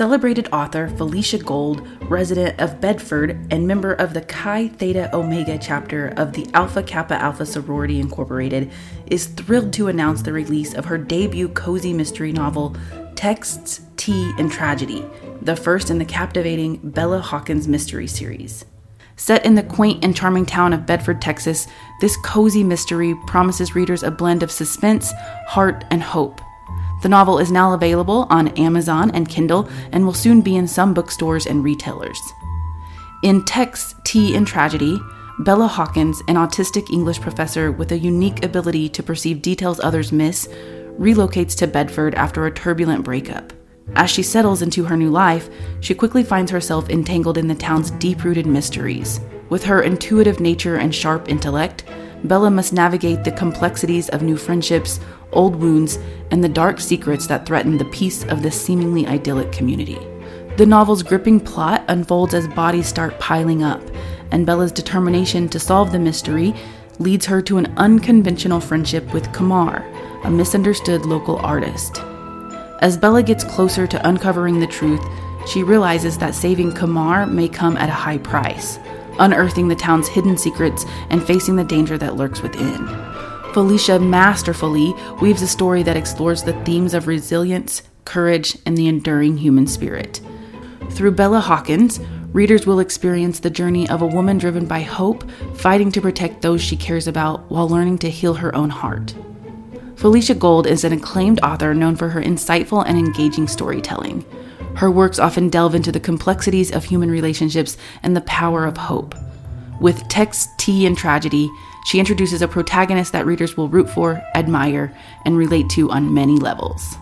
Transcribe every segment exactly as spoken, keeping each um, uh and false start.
Celebrated author Felicia Gold, resident of Bedford and member of the Chi Theta Omega chapter of the Alpha Kappa Alpha Sorority Incorporated, is thrilled to announce the release of her debut cozy mystery novel, Texts, Tea, and Tragedy, the first in the captivating Bella Hawkins mystery series. Set in the quaint and charming town of Bedford, Texas, this cozy mystery promises readers a blend of suspense, heart, and hope. The novel is now available on Amazon and Kindle and will soon be in some bookstores and retailers. In Texts, Tea, and Tragedy, Bella Hawkins, an autistic English professor with a unique ability to perceive details others miss, relocates to Bedford after a turbulent breakup. As she settles into her new life, she quickly finds herself entangled in the town's deep-rooted mysteries. With her intuitive nature and sharp intellect, Bella must navigate the complexities of new friendships, old wounds, and the dark secrets that threaten the peace of this seemingly idyllic community. The novel's gripping plot unfolds as bodies start piling up, and Bella's determination to solve the mystery leads her to an unconventional friendship with Kamar, a misunderstood local artist. As Bella gets closer to uncovering the truth, she realizes that saving Kamar may come at a high price, unearthing the town's hidden secrets and facing the danger that lurks within. Felicia masterfully weaves a story that explores the themes of resilience, courage, and the enduring human spirit. Through Bella Hawkins, readers will experience the journey of a woman driven by hope, fighting to protect those she cares about while learning to heal her own heart. Felicia Gold is an acclaimed author known for her insightful and engaging storytelling. Her works often delve into the complexities of human relationships and the power of hope. With Texts, Tea, and Tragedy, she introduces a protagonist that readers will root for, admire, and relate to on many levels.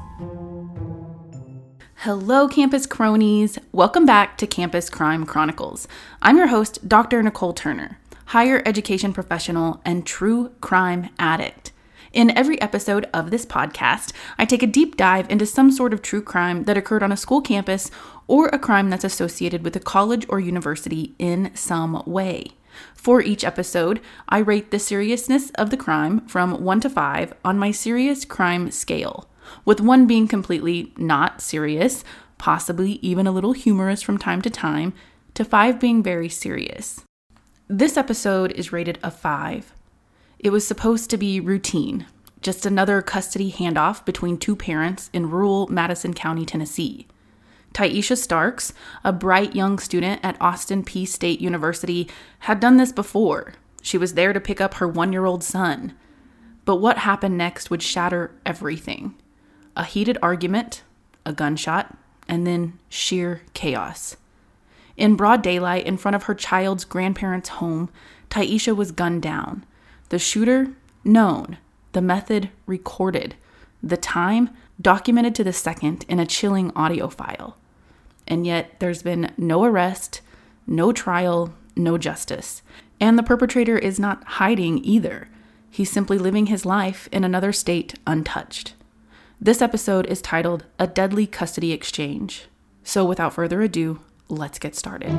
Hello, Campus Cronies. Welcome back to Campus Crime Chronicles. I'm your host, Doctor Nicole Turner, higher education professional and true crime addict. In every episode of this podcast, I take a deep dive into some sort of true crime that occurred on a school campus or a crime that's associated with a college or university in some way. For each episode, I rate the seriousness of the crime from one to five on my serious crime scale, with one being completely not serious, possibly even a little humorous from time to time, to five being very serious. This episode is rated a five. It was supposed to be routine, just another custody handoff between two parents in rural Madison County, Tennessee. Tyesha Starks, a bright young student at Austin Peay State University, had done this before. She was there to pick up her one-year-old son. But what happened next would shatter everything. A heated argument, a gunshot, and then sheer chaos. In broad daylight, in front of her child's grandparents' home, Tyesha was gunned down. The shooter, known. The method, recorded. The time, documented to the second in a chilling audio file. And yet, there's been no arrest, no trial, no justice. And the perpetrator is not hiding either. He's simply living his life in another state untouched. This episode is titled A Deadly Custody Exchange. So without further ado, let's get started.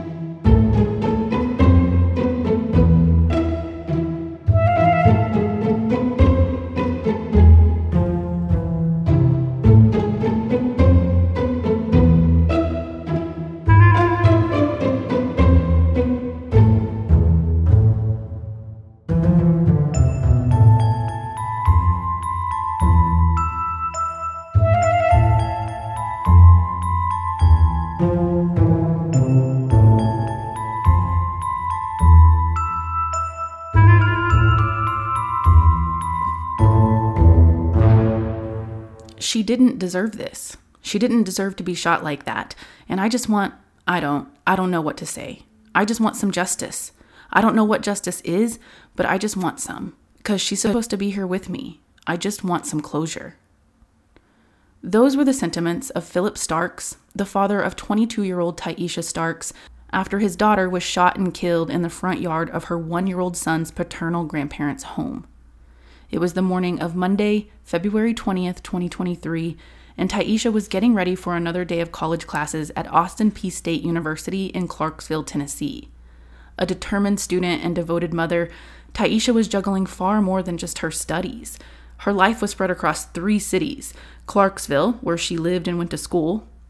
She didn't deserve this. She didn't deserve to be shot like that. And I just want, I don't, I don't know what to say. I just want some justice. I don't know what justice is, but I just want some. Because she's supposed to be here with me. I just want some closure. Those were the sentiments of Philip Starks, the father of twenty-two-year-old Tyesha Starks, after his daughter was shot and killed in the front yard of her one-year-old son's paternal grandparents' home. It was the morning of Monday, February twentieth, twenty twenty-three, and Tyesha was getting ready for another day of college classes at Austin Peay State University in Clarksville, Tennessee. A determined student and devoted mother, Tyesha was juggling far more than just her studies. Her life was spread across three cities: Clarksville, where she lived and went to school,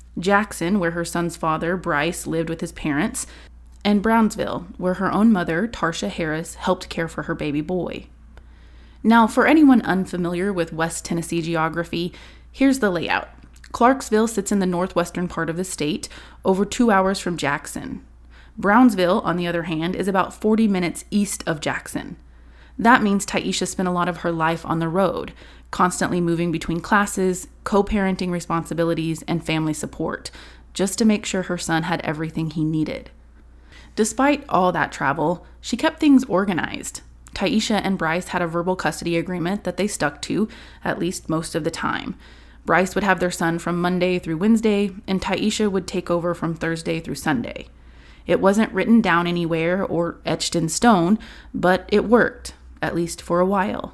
Jackson, where her son's father, Bryce, lived with his parents, and Brownsville, where her own mother, Tarsha Harris, helped care for her baby boy. Now, for anyone unfamiliar with West Tennessee geography, here's the layout. Clarksville sits in the northwestern part of the state, over two hours from Jackson. Brownsville, on the other hand, is about forty minutes east of Jackson. That means Tyesha spent a lot of her life on the road, constantly moving between classes, co-parenting responsibilities, and family support, just to make sure her son had everything he needed. Despite all that travel, she kept things organized. Tyesha and Bryce had a verbal custody agreement that they stuck to, at least most of the time. Bryce would have their son from Monday through Wednesday, and Tyesha would take over from Thursday through Sunday. It wasn't written down anywhere or etched in stone, but it worked, at least for a while.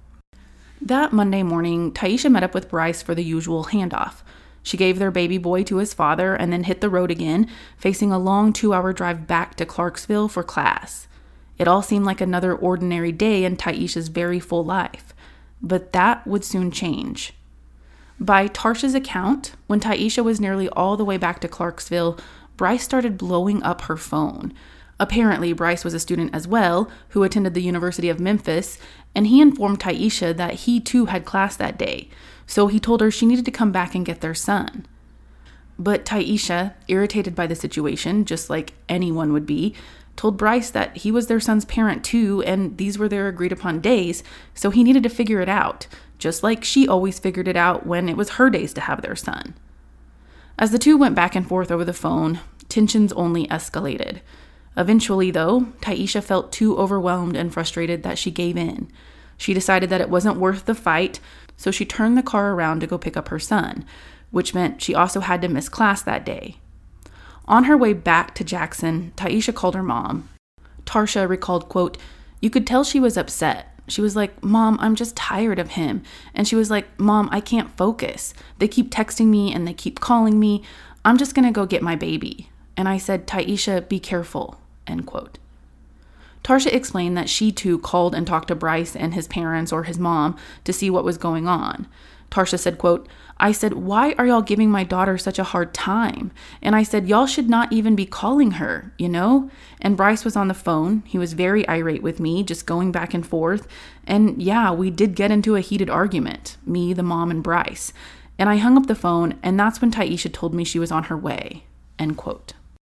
That Monday morning, Tyesha met up with Bryce for the usual handoff. She gave their baby boy to his father and then hit the road again, facing a long two-hour drive back to Clarksville for class. It all seemed like another ordinary day in Tyesha's very full life, but that would soon change. By Tarsha's account, when Tyesha was nearly all the way back to Clarksville, Bryce started blowing up her phone. Apparently, Bryce was a student as well, who attended the University of Memphis, and he informed Tyesha that he too had class that day, so he told her she needed to come back and get their son. But Tyesha, irritated by the situation, just like anyone would be, told Bryce that he was their son's parent too, and these were their agreed upon days, so he needed to figure it out, just like she always figured it out when it was her days to have their son. As the two went back and forth over the phone, tensions only escalated. Eventually, though, Tyesha felt too overwhelmed and frustrated that she gave in. She decided that it wasn't worth the fight, so she turned the car around to go pick up her son, which meant she also had to miss class that day. On her way back to Jackson, Tyesha called her mom. Tarsha recalled, quote, "You could tell she was upset. She was like, 'Mom, I'm just tired of him.' And she was like, 'Mom, I can't focus. They keep texting me and they keep calling me. I'm just going to go get my baby.' And I said, 'Tyesha, be careful,'" end quote. Tarsha explained that she too called and talked to Bryce and his parents or his mom to see what was going on. Tarsha said, quote, "I said, 'Why are y'all giving my daughter such a hard time?' And I said, 'Y'all should not even be calling her, you know?' And Bryce was on the phone. He was very irate with me, just going back and forth. And yeah, we did get into a heated argument, me, the mom, and Bryce. And I hung up the phone, and that's when Tyesha told me she was on her way," end quote.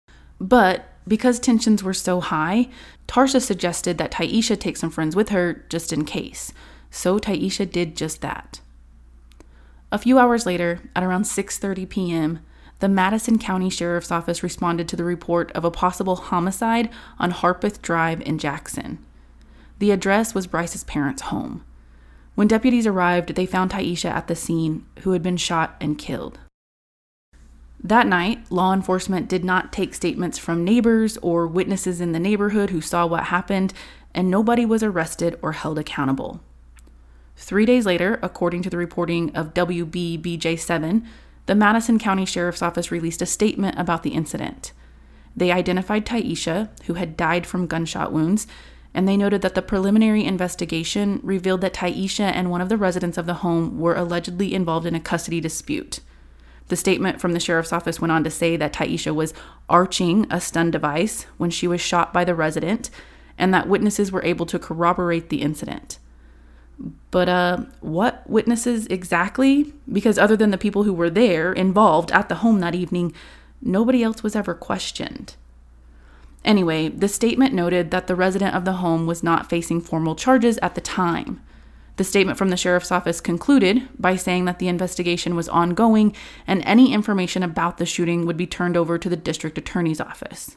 But because tensions were so high, Tarsha suggested that Tyesha take some friends with her just in case. So Tyesha did just that. A few hours later, at around six thirty p.m., the Madison County Sheriff's Office responded to the report of a possible homicide on Harpeth Drive in Jackson. The address was Bryce's parents' home. When deputies arrived, they found Tyesha at the scene, who had been shot and killed. That night, law enforcement did not take statements from neighbors or witnesses in the neighborhood who saw what happened, and nobody was arrested or held accountable. Three days later, according to the reporting of W B B J seven, the Madison County Sheriff's Office released a statement about the incident. They identified Tyesha, who had died from gunshot wounds, and they noted that the preliminary investigation revealed that Tyesha and one of the residents of the home were allegedly involved in a custody dispute. The statement from the sheriff's office went on to say that Tyesha was arching a stun device when she was shot by the resident, and that witnesses were able to corroborate the incident. But uh, what witnesses exactly? Because other than the people who were there, involved at the home that evening, nobody else was ever questioned. Anyway, the statement noted that the resident of the home was not facing formal charges at the time. The statement from the sheriff's office concluded by saying that the investigation was ongoing and any information about the shooting would be turned over to the district attorney's office.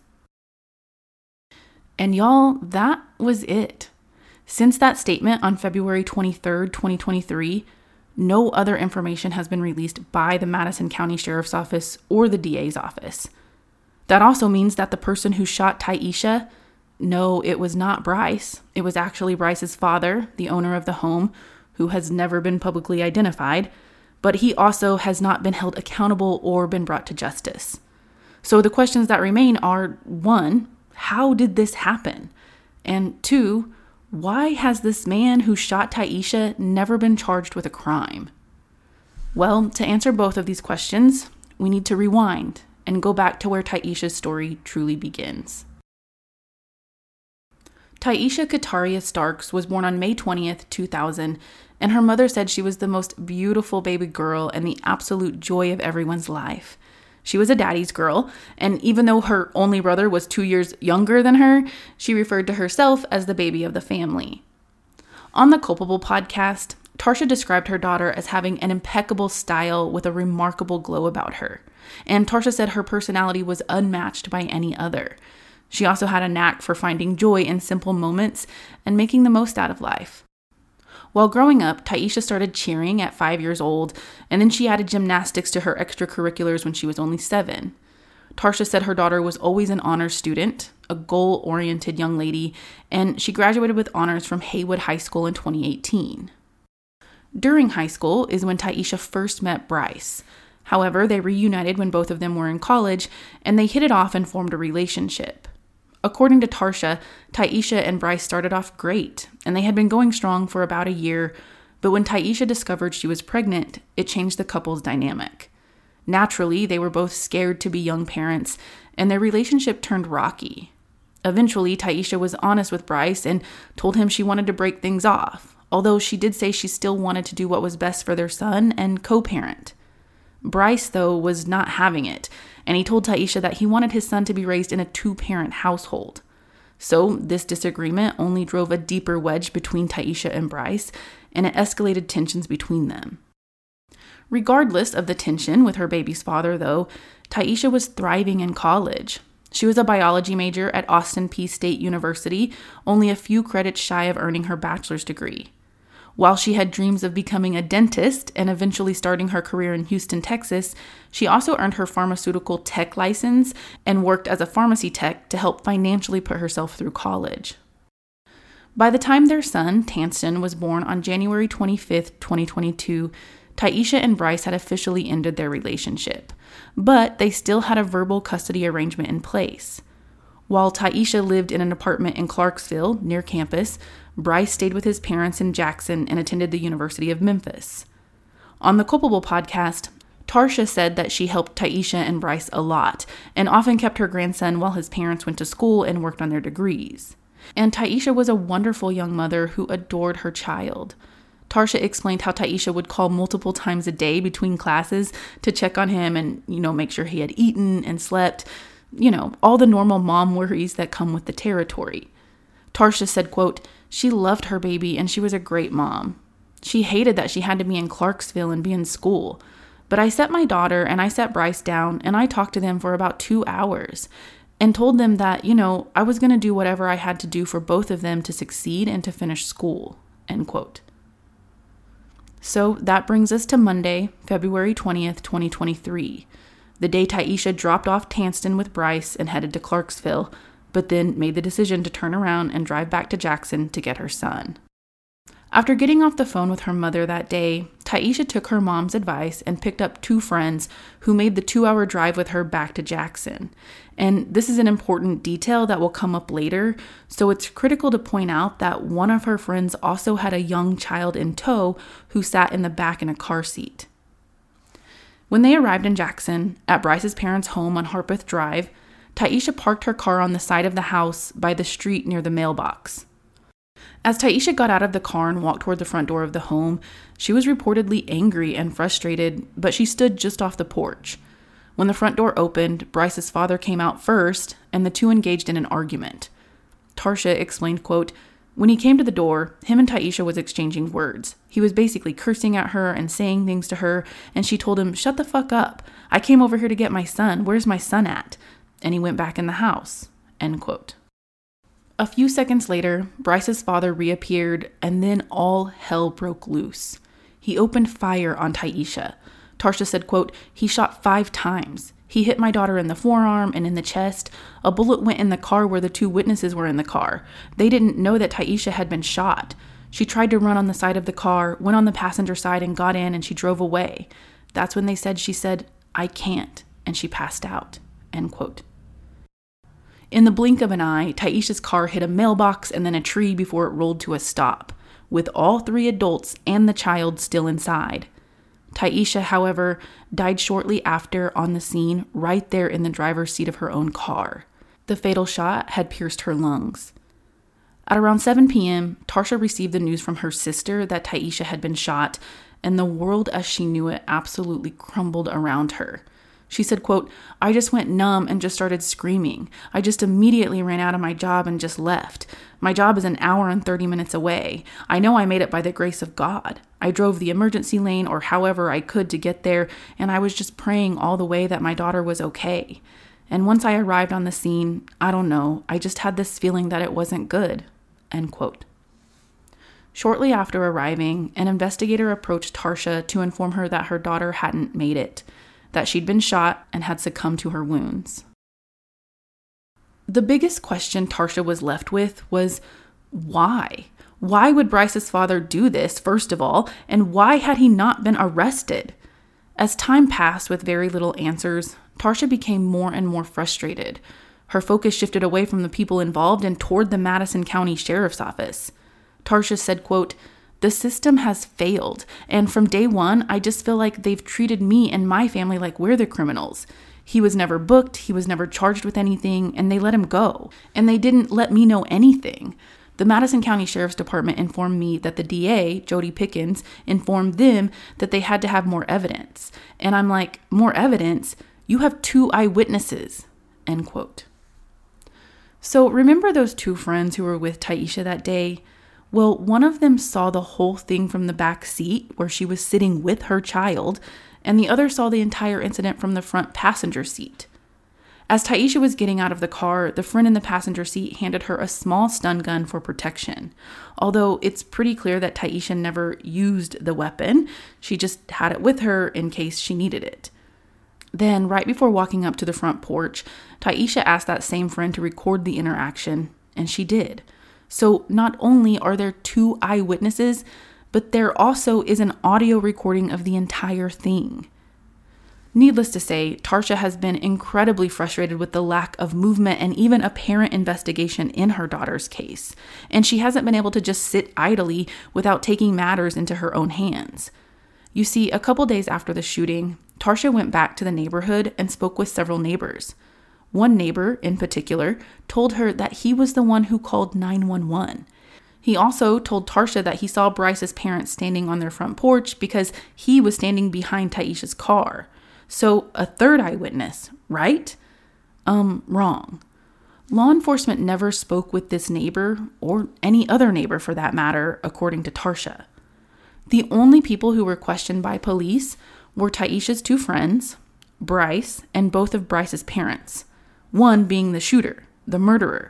And y'all, that was it. Since that statement on February twenty-third, twenty twenty-three, no other information has been released by the Madison County Sheriff's Office or the D A's office. That also means that the person who shot Tyesha, no, it was not Bryce. It was actually Bryce's father, the owner of the home, who has never been publicly identified, but he also has not been held accountable or been brought to justice. So the questions that remain are, one, how did this happen? And two, why has this man who shot Tyesha never been charged with a crime? Well, to answer both of these questions, we need to rewind and go back to where Taisha's story truly begins. Taisha Kataria Starks was born on May twentieth, two thousand, and her mother said she was the most beautiful baby girl and the absolute joy of everyone's life. She was a daddy's girl, and even though her only brother was two years younger than her, she referred to herself as the baby of the family. On the Culpable podcast, Tarsha described her daughter as having an impeccable style with a remarkable glow about her, and Tarsha said her personality was unmatched by any other. She also had a knack for finding joy in simple moments and making the most out of life. While growing up, Taisha started cheering at five years old, and then she added gymnastics to her extracurriculars when she was only seven. Tarsha said her daughter was always an honors student, a goal-oriented young lady, and she graduated with honors from Haywood High School in twenty eighteen. During high school is when Taisha first met Bryce. However, they reunited when both of them were in college, and they hit it off and formed a relationship. According to Tarsha, Taisha and Bryce started off great, and they had been going strong for about a year, but when Taisha discovered she was pregnant, it changed the couple's dynamic. Naturally, they were both scared to be young parents, and their relationship turned rocky. Eventually, Taisha was honest with Bryce and told him she wanted to break things off, although she did say she still wanted to do what was best for their son and co-parent. Bryce, though, was not having it, and he told Taisha that he wanted his son to be raised in a two-parent household. So this disagreement only drove a deeper wedge between Taisha and Bryce, and it escalated tensions between them. Regardless of the tension with her baby's father, though, Taisha was thriving in college. She was a biology major at Austin Peay State University, only a few credits shy of earning her bachelor's degree. While she had dreams of becoming a dentist and eventually starting her career in Houston, Texas, she also earned her pharmaceutical tech license and worked as a pharmacy tech to help financially put herself through college. By the time their son, Tanston, was born on January twenty-fifth, twenty twenty-two, Taisha and Bryce had officially ended their relationship, but they still had a verbal custody arrangement in place. While Taisha lived in an apartment in Clarksville, near campus, Bryce stayed with his parents in Jackson and attended the University of Memphis. On the Culpable podcast, Tarsha said that she helped Taisha and Bryce a lot and often kept her grandson while his parents went to school and worked on their degrees. And Taisha was a wonderful young mother who adored her child. Tarsha explained how Taisha would call multiple times a day between classes to check on him and, you know, make sure he had eaten and slept. You know, all the normal mom worries that come with the territory. Tarsha said, quote, "She loved her baby and she was a great mom. She hated that she had to be in Clarksville and be in school. But I set my daughter and I set Bryce down and I talked to them for about two hours and told them that, you know, I was going to do whatever I had to do for both of them to succeed and to finish school," end quote. So that brings us to Monday, February twentieth, twenty twenty-three, the day Taisha dropped off Tanston with Bryce and headed to Clarksville, but then made the decision to turn around and drive back to Jackson to get her son. After getting off the phone with her mother that day, Taisha took her mom's advice and picked up two friends who made the two-hour drive with her back to Jackson. And this is an important detail that will come up later, so it's critical to point out that one of her friends also had a young child in tow who sat in the back in a car seat. When they arrived in Jackson, at Bryce's parents' home on Harpeth Drive, Taisha parked her car on the side of the house by the street near the mailbox. As Taisha got out of the car and walked toward the front door of the home, she was reportedly angry and frustrated, but she stood just off the porch. When the front door opened, Bryce's father came out first, and the two engaged in an argument. Tarsha explained, quote, "When he came to the door, him and Taisha was exchanging words. He was basically cursing at her and saying things to her, and she told him, 'Shut the fuck up. I came over here to get my son. Where's my son at?' And he went back in the house," end quote. A few seconds later, Bryce's father reappeared, and then all hell broke loose. He opened fire on Taisha. Tarsha said, quote, "He shot five times. He hit my daughter in the forearm and in the chest. A bullet went in the car where the two witnesses were in the car. They didn't know that Taisha had been shot. She tried to run on the side of the car, went on the passenger side and got in, and she drove away. That's when they said she said, 'I can't,' and she passed out," end quote. In the blink of an eye, Taisha's car hit a mailbox and then a tree before it rolled to a stop, with all three adults and the child still inside. Tyesha, however, died shortly after on the scene, right there in the driver's seat of her own car. The fatal shot had pierced her lungs. At around seven p.m., Tarsha received the news from her sister that Tyesha had been shot, and the world as she knew it absolutely crumbled around her. She said, quote, "I just went numb and just started screaming. I just immediately ran out of my job and just left. My job is an hour and thirty minutes away. I know I made it by the grace of God. I drove the emergency lane or however I could to get there, and I was just praying all the way that my daughter was okay. And once I arrived on the scene, I don't know, I just had this feeling that it wasn't good." End quote. Shortly after arriving, an investigator approached Tarsha to inform her that her daughter hadn't made it, that she'd been shot and had succumbed to her wounds. The biggest question Tarsha was left with was, why? Why would Bryce's father do this, first of all, and why had he not been arrested? As time passed with very little answers, Tarsha became more and more frustrated. Her focus shifted away from the people involved and toward the Madison County Sheriff's Office. Tarsha said, quote, "The system has failed, and from day one, I just feel like they've treated me and my family like we're the criminals. He was never booked, he was never charged with anything, and they let him go. And they didn't let me know anything. The Madison County Sheriff's Department informed me that the D A, Jody Pickens, informed them that they had to have more evidence. And I'm like, more evidence? You have two eyewitnesses." End quote. So remember those two friends who were with Tyesha that day? Well, one of them saw the whole thing from the back seat where she was sitting with her child, and the other saw the entire incident from the front passenger seat. As Tyesha was getting out of the car, the friend in the passenger seat handed her a small stun gun for protection. Although it's pretty clear that Tyesha never used the weapon, she just had it with her in case she needed it. Then, right before walking up to the front porch, Tyesha asked that same friend to record the interaction, and she did. So not only are there two eyewitnesses, but there also is an audio recording of the entire thing. Needless to say, Tarsha has been incredibly frustrated with the lack of movement and even apparent investigation in her daughter's case, and she hasn't been able to just sit idly without taking matters into her own hands. You see, a couple days after the shooting, Tarsha went back to the neighborhood and spoke with several neighbors. One neighbor, in particular, told her that he was the one who called nine one one. He also told Tarsha that he saw Bryce's parents standing on their front porch because he was standing behind Tyesha's car. So a third eyewitness, right? Um, wrong. Law enforcement never spoke with this neighbor, or any other neighbor for that matter, according to Tarsha. The only people who were questioned by police were Tyesha's two friends, Bryce, and both of Bryce's parents, one being the shooter, the murderer.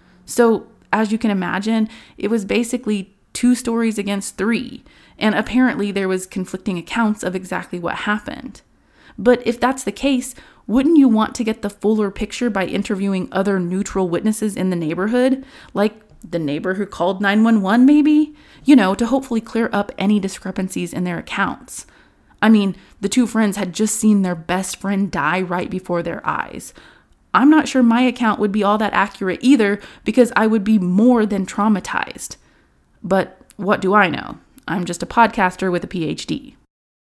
So, as you can imagine, it was basically two stories against three, and apparently there was conflicting accounts of exactly what happened. But if that's the case, wouldn't you want to get the fuller picture by interviewing other neutral witnesses in the neighborhood, like the neighbor who called nine one one maybe? You know, to hopefully clear up any discrepancies in their accounts. I mean, the two friends had just seen their best friend die right before their eyes. I'm not sure my account would be all that accurate either, because I would be more than traumatized. But what do I know? I'm just a podcaster with a P H D.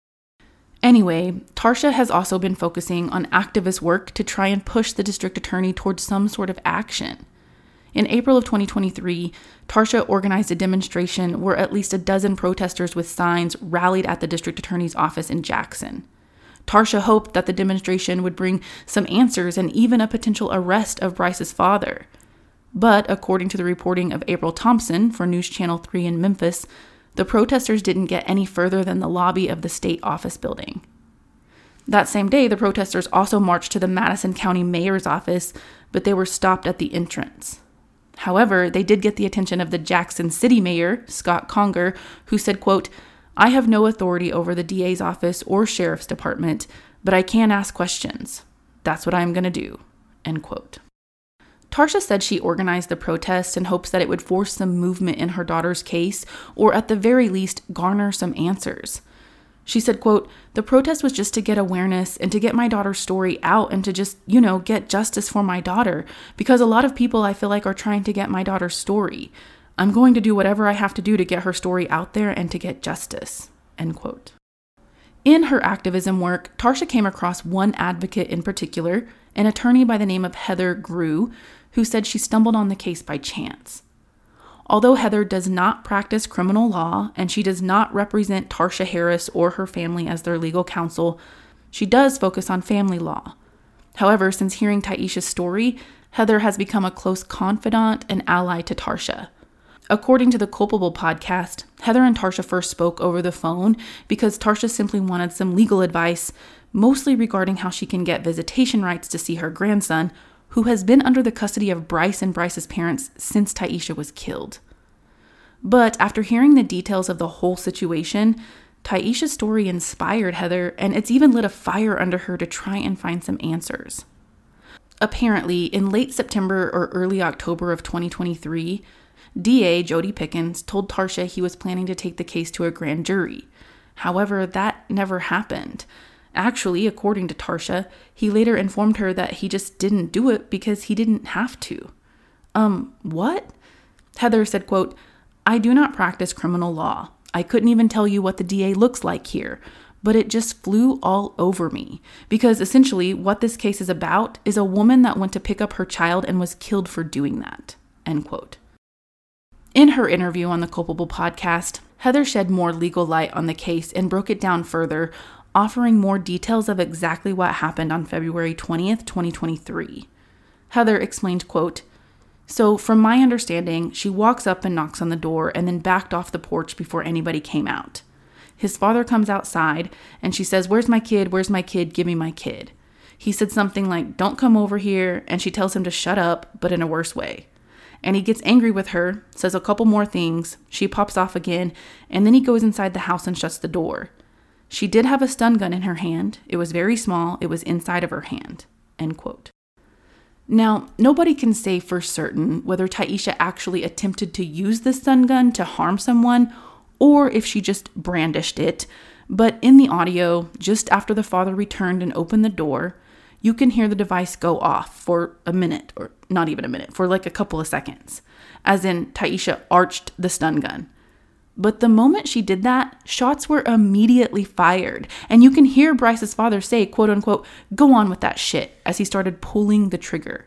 Anyway, Tarsha has also been focusing on activist work to try and push the district attorney towards some sort of action. In April of twenty twenty-three, Tarsha organized a demonstration where at least a dozen protesters with signs rallied at the district attorney's office in Jackson. Tarsha hoped that the demonstration would bring some answers and even a potential arrest of Bryce's father. But according to the reporting of April Thompson for News Channel three in Memphis, the protesters didn't get any further than the lobby of the state office building. That same day, the protesters also marched to the Madison County Mayor's office, but they were stopped at the entrance. However, they did get the attention of the Jackson City Mayor, Scott Conger, who said, quote, "I have no authority over the D A's office or Sheriff's Department, but I can ask questions. That's what I'm going to do." End quote. Tarsha said she organized the protest in hopes that it would force some movement in her daughter's case, or at the very least, garner some answers. She said, quote, "The protest was just to get awareness and to get my daughter's story out and to just, you know, get justice for my daughter, because a lot of people I feel like are trying to get my daughter's story. I'm going to do whatever I have to do to get her story out there and to get justice." End quote. In her activism work, Tarsha came across one advocate in particular, an attorney by the name of Heather Grew, who said she stumbled on the case by chance. Although Heather does not practice criminal law and she does not represent Tarsha Harris or her family as their legal counsel, she does focus on family law. However, since hearing Tyisha's story, Heather has become a close confidant and ally to Tarsha. According to the Culpable podcast, Heather and Tarsha first spoke over the phone because Tarsha simply wanted some legal advice, mostly regarding how she can get visitation rights to see her grandson, who has been under the custody of Bryce and Bryce's parents since Tyisha was killed. But after hearing the details of the whole situation, Tyisha's story inspired Heather, and it's even lit a fire under her to try and find some answers. Apparently, in late September or early October of twenty twenty-three, D A Jody Pickens told Tarsha he was planning to take the case to a grand jury. However, that never happened. Actually, according to Tarsha, he later informed her that he just didn't do it because he didn't have to. Um, what? Heather said, quote, "I do not practice criminal law. I couldn't even tell you what the D A looks like here, but it just flew all over me. Because essentially what this case is about is a woman that went to pick up her child and was killed for doing that." End quote. In her interview on the Culpable podcast, Heather shed more legal light on the case and broke it down further, offering more details of exactly what happened on February twentieth, twenty twenty-three. Heather explained, quote, "So from my understanding, she walks up and knocks on the door and then backed off the porch before anybody came out. His father comes outside and she says, 'Where's my kid? Where's my kid? Give me my kid.' He said something like, 'Don't come over here,' and she tells him to shut up, but in a worse way. And he gets angry with her, says a couple more things, she pops off again, and then he goes inside the house and shuts the door. She did have a stun gun in her hand. It was very small. It was inside of her hand." End quote. Now, nobody can say for certain whether Tyisha actually attempted to use the stun gun to harm someone or if she just brandished it, but in the audio, just after the father returned and opened the door, you can hear the device go off for a minute, or not even a minute, for like a couple of seconds, as in Tyisha arched the stun gun. But the moment she did that, shots were immediately fired, and you can hear Bryce's father say, quote unquote, "Go on with that shit," as he started pulling the trigger.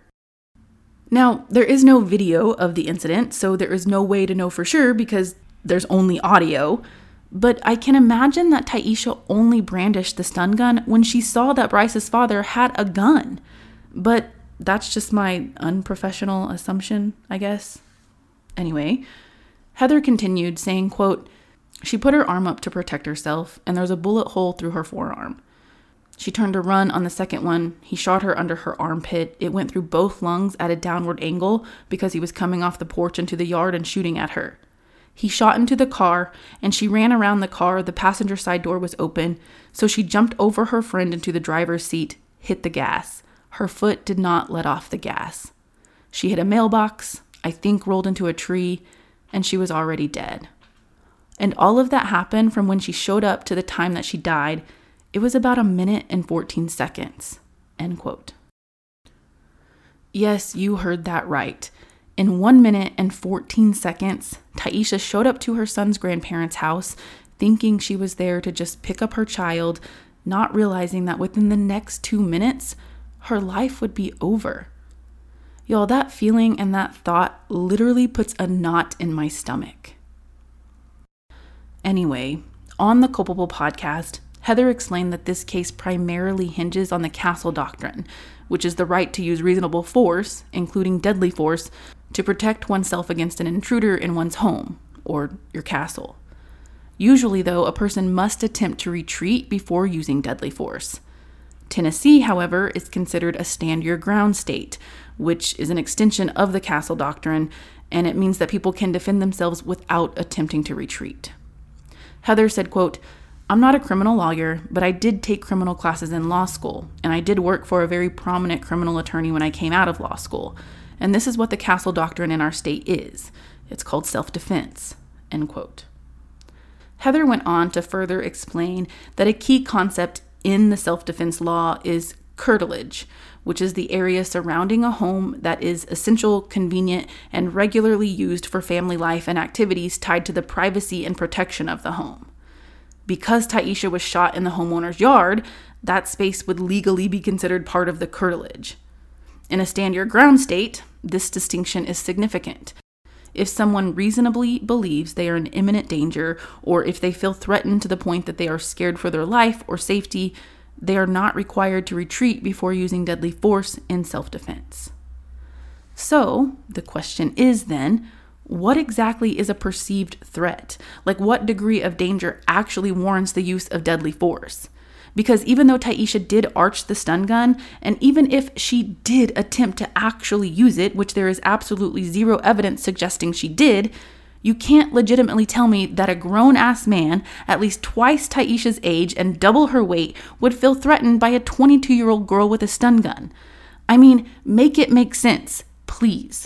Now, there is no video of the incident, so there is no way to know for sure because there's only audio, but I can imagine that Tyisha only brandished the stun gun when she saw that Bryce's father had a gun. But that's just my unprofessional assumption, I guess. Anyway, Heather continued saying, quote, "She put her arm up to protect herself, and there's a bullet hole through her forearm. She turned to run on the second one. He shot her under her armpit. It went through both lungs at a downward angle because he was coming off the porch into the yard and shooting at her. He shot into the car, and she ran around the car. The passenger side door was open, so she jumped over her friend into the driver's seat, hit the gas. Her foot did not let off the gas. She hit a mailbox, I think rolled into a tree, and she was already dead. And all of that happened from when she showed up to the time that she died. It was about a minute and fourteen seconds." End quote. Yes, you heard that right. In one minute and fourteen seconds, Tyisha showed up to her son's grandparents' house, thinking she was there to just pick up her child, not realizing that within the next two minutes, her life would be over. Y'all, that feeling and that thought literally puts a knot in my stomach. Anyway, on the Culpable podcast, Heather explained that this case primarily hinges on the castle doctrine, which is the right to use reasonable force, including deadly force, to protect oneself against an intruder in one's home, or your castle. Usually, though, a person must attempt to retreat before using deadly force. Tennessee, however, is considered a stand-your-ground state, which is an extension of the castle doctrine, and it means that people can defend themselves without attempting to retreat. Heather said, quote, "I'm not a criminal lawyer, but I did take criminal classes in law school, and I did work for a very prominent criminal attorney when I came out of law school. And this is what the castle doctrine in our state is. It's called self-defense." End quote. Heather went on to further explain that a key concept in the self-defense law is curtilage, which is the area surrounding a home that is essential, convenient, and regularly used for family life and activities tied to the privacy and protection of the home. Because Tyisha was shot in the homeowner's yard, that space would legally be considered part of the curtilage. In a stand your ground state, this distinction is significant. If someone reasonably believes they are in imminent danger, or if they feel threatened to the point that they are scared for their life or safety, they are not required to retreat before using deadly force in self-defense. So, the question is then, what exactly is a perceived threat? Like, what degree of danger actually warrants the use of deadly force? Because even though Tyisha did arch the stun gun, and even if she did attempt to actually use it, which there is absolutely zero evidence suggesting she did, you can't legitimately tell me that a grown-ass man, at least twice Tyisha's age and double her weight, would feel threatened by a twenty-two-year-old girl with a stun gun. I mean, make it make sense, please.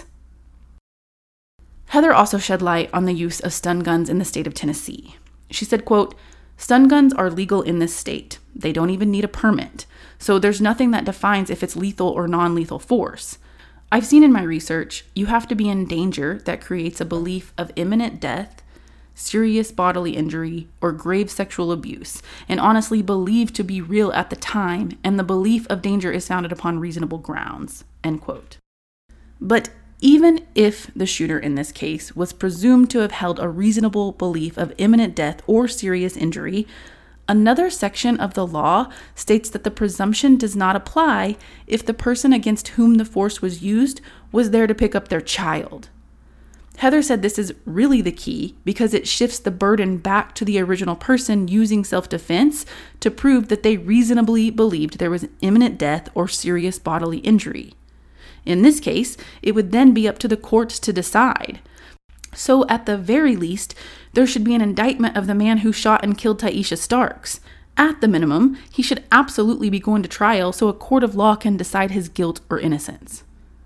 Heather also shed light on the use of stun guns in the state of Tennessee. She said, quote, "Stun guns are legal in this state. They don't even need a permit. So there's nothing that defines if it's lethal or non-lethal force. I've seen in my research, you have to be in danger that creates a belief of imminent death, serious bodily injury, or grave sexual abuse, and honestly believed to be real at the time, and the belief of danger is founded upon reasonable grounds," end quote. But even if the shooter in this case was presumed to have held a reasonable belief of imminent death or serious injury, another section of the law states that the presumption does not apply if the person against whom the force was used was there to pick up their child. Heather said this is really the key because it shifts the burden back to the original person using self-defense to prove that they reasonably believed there was imminent death or serious bodily injury. In this case, it would then be up to the courts to decide. So at the very least, there should be an indictment of the man who shot and killed Tyisha Starks. At the minimum, he should absolutely be going to trial so a court of law can decide his guilt or innocence.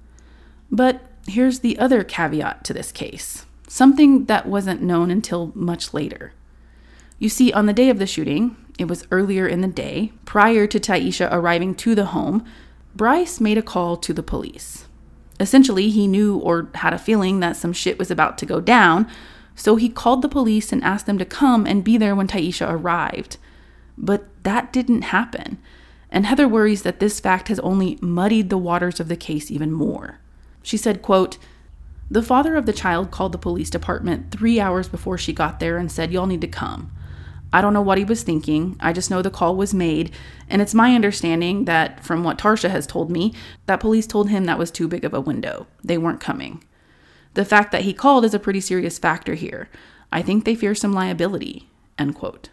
But here's the other caveat to this case, something that wasn't known until much later. You see, on the day of the shooting, it was earlier in the day, prior to Tyisha arriving to the home, Bryce made a call to the police. Essentially, he knew or had a feeling that some shit was about to go down, so he called the police and asked them to come and be there when Tyisha arrived. But that didn't happen, and Heather worries that this fact has only muddied the waters of the case even more. She said, quote, "The father of the child called the police department three hours before she got there and said, 'Y'all need to come.' I don't know what he was thinking. I just know the call was made, and it's my understanding that, from what Tarsha has told me, that police told him that was too big of a window. They weren't coming. The fact that he called is a pretty serious factor here. I think they fear some liability," end quote.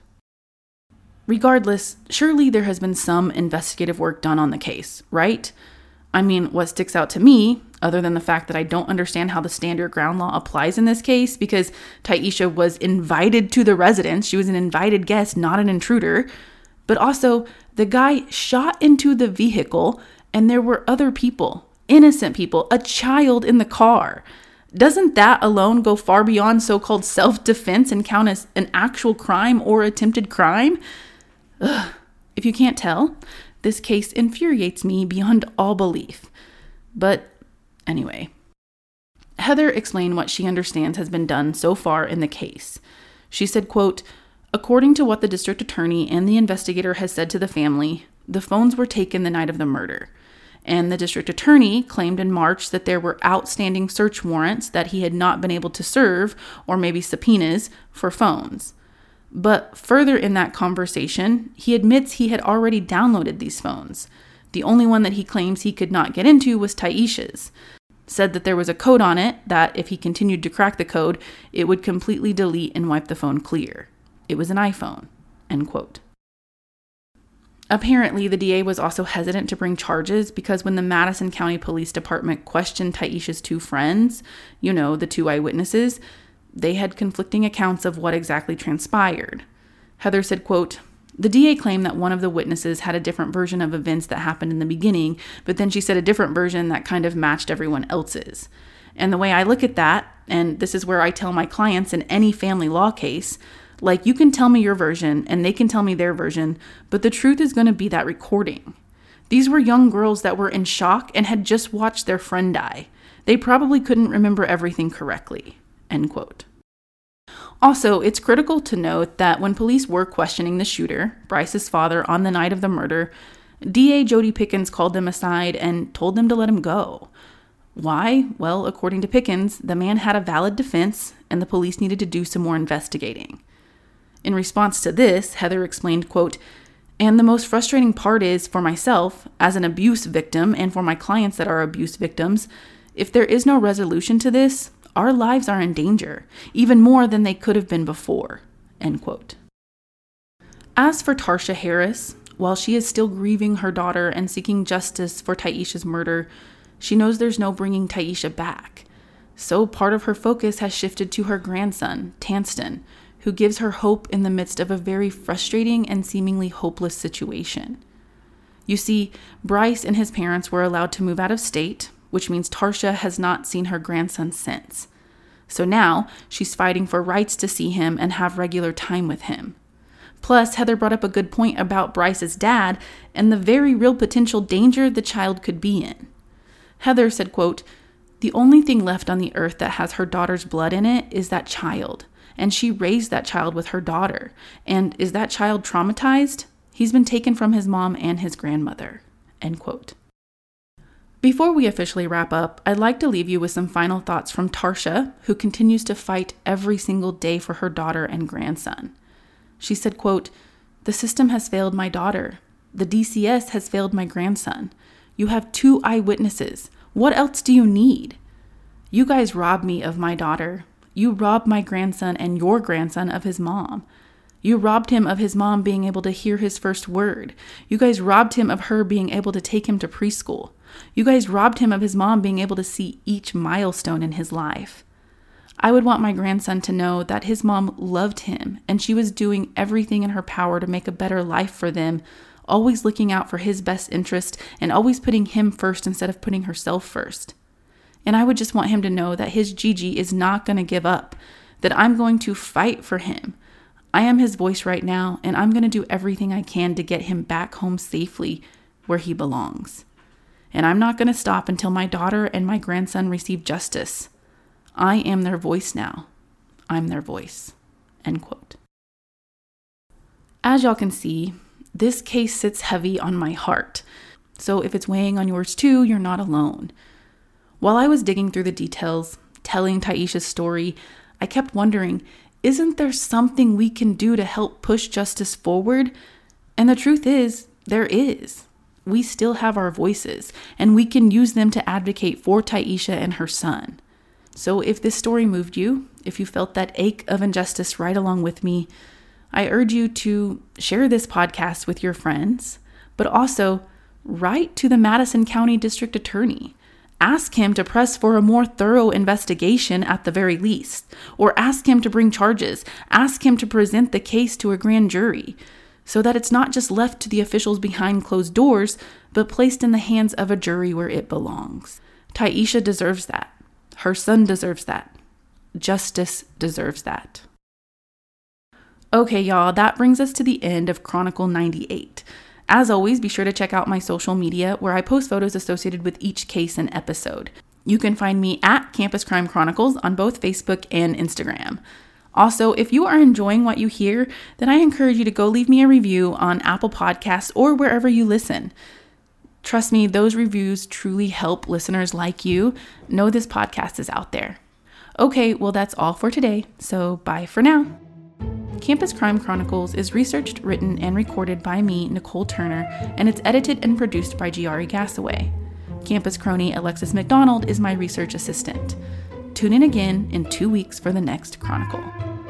Regardless, surely there has been some investigative work done on the case, right? I mean, what sticks out to me, other than the fact that I don't understand how the stand your ground law applies in this case, because Tyisha was invited to the residence. She was an invited guest, not an intruder. But also, the guy shot into the vehicle and there were other people, innocent people, a child in the car. Doesn't that alone go far beyond so-called self-defense and count as an actual crime or attempted crime? Ugh. If you can't tell, this case infuriates me beyond all belief. But anyway, Heather explained what she understands has been done so far in the case. She said, quote, "According to what the district attorney and the investigator has said to the family, the phones were taken the night of the murder. And the district attorney claimed in March that there were outstanding search warrants that he had not been able to serve, or maybe subpoenas, for phones. But further in that conversation, he admits he had already downloaded these phones. The only one that he claims he could not get into was Tyisha's. Said that there was a code on it that if he continued to crack the code, it would completely delete and wipe the phone clear. It was an iPhone," end quote. Apparently, the D A was also hesitant to bring charges because when the Madison County Police Department questioned Tyisha's two friends, you know, the two eyewitnesses, they had conflicting accounts of what exactly transpired. Heather said, quote, "The D A claimed that one of the witnesses had a different version of events that happened in the beginning, but then she said a different version that kind of matched everyone else's. And the way I look at that, and this is where I tell my clients in any family law case, like, you can tell me your version and they can tell me their version, but the truth is going to be that recording. These were young girls that were in shock and had just watched their friend die. They probably couldn't remember everything correctly," end quote. Also, it's critical to note that when police were questioning the shooter, Bryce's father, on the night of the murder, D A Jody Pickens called them aside and told them to let him go. Why? Well, according to Pickens, the man had a valid defense and the police needed to do some more investigating. In response to this, Heather explained, quote, "And the most frustrating part is, for myself, as an abuse victim, and for my clients that are abuse victims, if there is no resolution to this, our lives are in danger, even more than they could have been before," end quote. As for Tarsha Harris, while she is still grieving her daughter and seeking justice for Tyisha's murder, she knows there's no bringing Tyisha back. So part of her focus has shifted to her grandson, Tanston, who gives her hope in the midst of a very frustrating and seemingly hopeless situation. You see, Bryce and his parents were allowed to move out of state, which means Tarsha has not seen her grandson since. So now she's fighting for rights to see him and have regular time with him. Plus, Heather brought up a good point about Bryce's dad and the very real potential danger the child could be in. Heather said, quote, "The only thing left on the earth that has her daughter's blood in it is that child. And she raised that child with her daughter. And is that child traumatized? He's been taken from his mom and his grandmother," end quote. Before we officially wrap up, I'd like to leave you with some final thoughts from Tarsha, who continues to fight every single day for her daughter and grandson. She said, quote, "The system has failed my daughter. The D C S has failed my grandson. You have two eyewitnesses. What else do you need? You guys robbed me of my daughter. You robbed my grandson and your grandson of his mom. You robbed him of his mom being able to hear his first word. You guys robbed him of her being able to take him to preschool. You guys robbed him of his mom being able to see each milestone in his life. I would want my grandson to know that his mom loved him and she was doing everything in her power to make a better life for them, always looking out for his best interest and always putting him first instead of putting herself first. And I would just want him to know that his Gigi is not going to give up, that I'm going to fight for him. I am his voice right now, and I'm going to do everything I can to get him back home safely where he belongs. And I'm not going to stop until my daughter and my grandson receive justice. I am their voice now. I'm their voice," end quote. As y'all can see, this case sits heavy on my heart. So if it's weighing on yours too, you're not alone. While I was digging through the details, telling Tyisha's story, I kept wondering, isn't there something we can do to help push justice forward? And the truth is, there is. We still have our voices, and we can use them to advocate for Tyisha and her son. So if this story moved you, if you felt that ache of injustice right along with me, I urge you to share this podcast with your friends, but also write to the Madison County District Attorney. Ask him to press for a more thorough investigation at the very least, or ask him to bring charges. Ask him to present the case to a grand jury so that it's not just left to the officials behind closed doors, but placed in the hands of a jury where it belongs. Tyisha deserves that. Her son deserves that. Justice deserves that. Okay, y'all, that brings us to the end of Chronicle ninety-eight. As always, be sure to check out my social media where I post photos associated with each case and episode. You can find me at Campus Crime Chronicles on both Facebook and Instagram. Also, if you are enjoying what you hear, then I encourage you to go leave me a review on Apple Podcasts or wherever you listen. Trust me, those reviews truly help listeners like you know this podcast is out there. Okay, well, that's all for today, so bye for now. Campus Crime Chronicles is researched, written, and recorded by me, Nicole Turner, and it's edited and produced by Giari Gassaway. Campus crony Alexis McDonald is my research assistant. Tune in again in two weeks for the next Chronicle.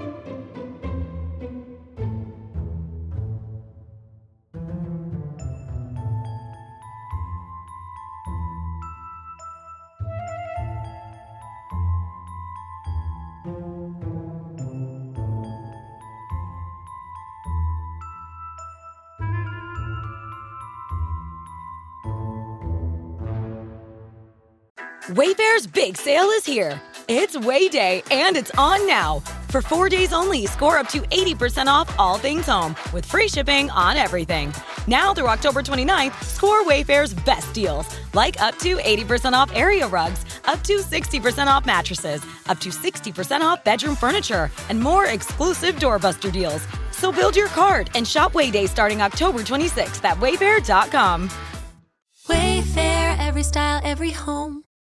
Wayfair's big sale is here. It's Way Day, and it's on now. For four days only, score up to eighty percent off all things home, with free shipping on everything. Now through October twenty-ninth, score Wayfair's best deals, like up to eighty percent off area rugs, up to sixty percent off mattresses, up to sixty percent off bedroom furniture, and more exclusive doorbuster deals. So build your card and shop Wayday starting October twenty-sixth at wayfair dot com. Wayfair, every style, every home.